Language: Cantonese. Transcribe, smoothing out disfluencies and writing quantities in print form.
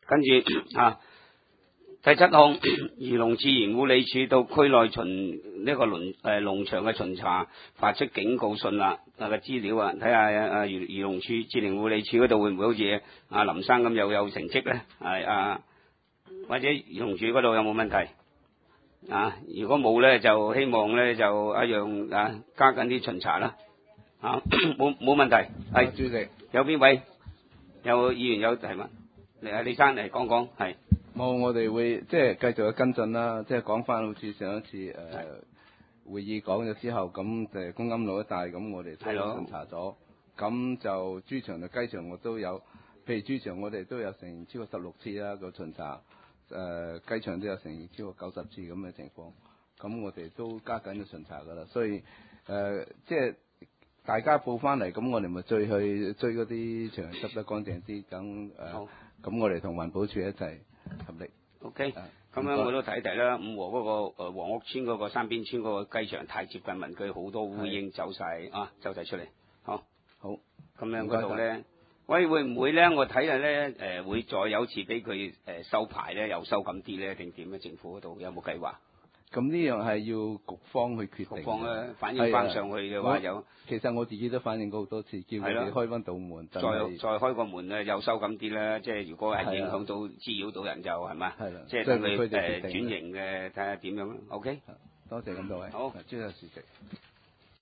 跟住啊，第7項，漁農自然護理署到區內巡呢個農場嘅巡查，發出警告信啦。個資料啊，睇下漁農署自然護理署嗰度會唔會好似阿林生咁又有成績咧？或者漁農署嗰度有冇問題？如果冇咧，就希望咧就一樣加緊啲巡查啦。冇問題。係主席， 有邊位有議員有提問？李生嚟講講。係。 冇，我哋會即係繼續去跟進啦。即係講翻好似上一次會議講咗之後，咁就公庵路一帶，咁我哋都巡查咗。咁就豬場同雞場我都有，譬如豬場我哋都有成超過16次啦個巡查，雞場都有成超過90次咁嘅情況。咁我哋都加緊去巡查噶啦。所以即係大家報翻嚟，咁我哋咪追嗰啲場執得乾淨啲，咁我哋同環保署一齊合力。 OK，咁樣我都提一提啦。五和嗰個黃屋村嗰個山邊村嗰個雞場太接近民居，好多烏蠅走晒出嚟。好，咁樣嗰度咧，喂，會唔會咧？我睇下咧，會再有次俾佢收牌咧，又收咁啲咧，定點咧？政府嗰度有冇計劃？ 咁呢樣係要局方去決定。局方咧反映翻上去嘅話有。 其實我自己都反映過好多次，叫佢哋開翻道門。 再開個門咧，又收咁啲咧，即係如果係影響到滋擾到人就係咪？ 係啦。 即係等佢轉型嘅，睇下點樣。OK。 多謝咁多位。 好， 朱主席。